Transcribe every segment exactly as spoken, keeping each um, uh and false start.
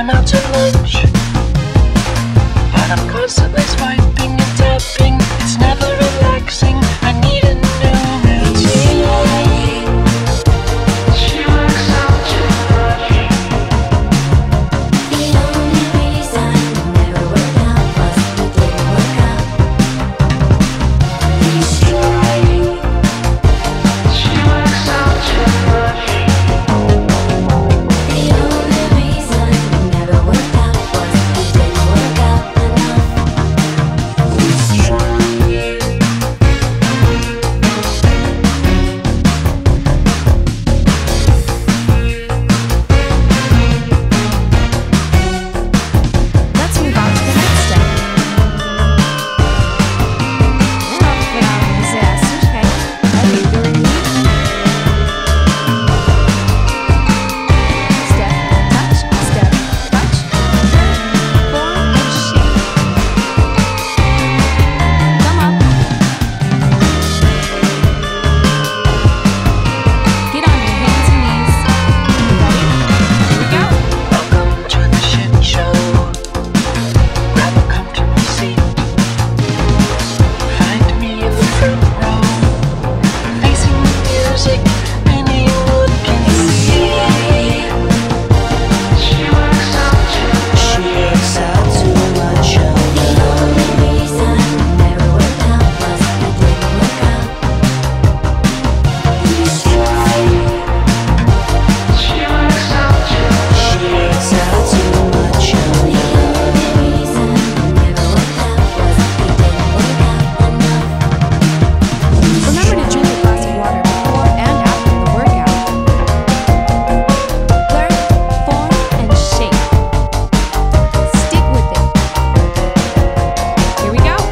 I'm out to lunch, but I'm constantly swiping and tapping. It's never relaxing. I need a new routine. She works out too much. The only reason it never worked out was we didn't work out. He's trying. She works out too much. The only reason it never worked out was we didn't work out enough. He's trying. Let's move on to the next step. Well, get out of this ass, okay? Okay, do re-mi. Step, touch, step, touch, turn, form, and shape. Come up. Get on your hands and knees. Ready? Here we go. Welcome to the shit show. Grab a comfortable seat. Find me in the front row, facing the music anyone can see. She works out too much. She works out too much. The only reason it never worked out was we didn't work out. He's trying. She works out too much. She works out too much. The only reason it never worked out was we didn't work out enough. Remember to drink a glass of water before and after the workout. Learn, form, and shape. Stick with it. Here we go.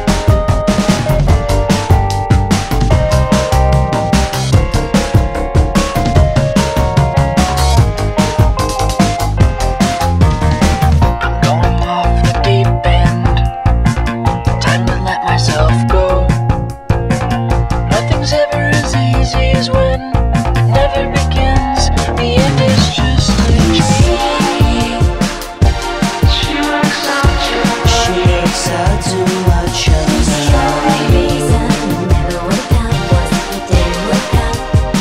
I'm going off the deep end. Time to let myself go. Nothing's ever as easy as when it never begins. The end is just a dream. She works out too much. She works out too much. The only reason it never worked out was we didn't work out.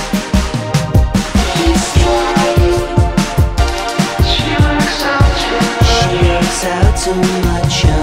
He's trying. She works out too much. She works out too much.